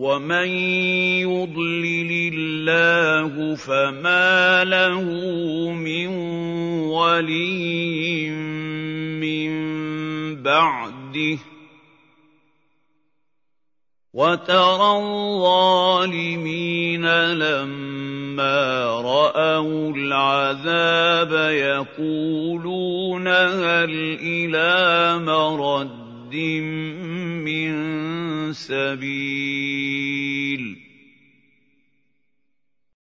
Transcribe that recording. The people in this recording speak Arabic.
وَمَن يُضْلِلِ اللَّهُ فَمَا لَهُ مِن وَلِيٍّ مِّن بَعْدِهِ ۗ وَتَرَى الظَّالِمِينَ لَمَّا رَأَوُا الْعَذَابَ يَقُولُونَ هَلْ إِلَىٰ مَرَدٍّ مِّن سَبِيلٍ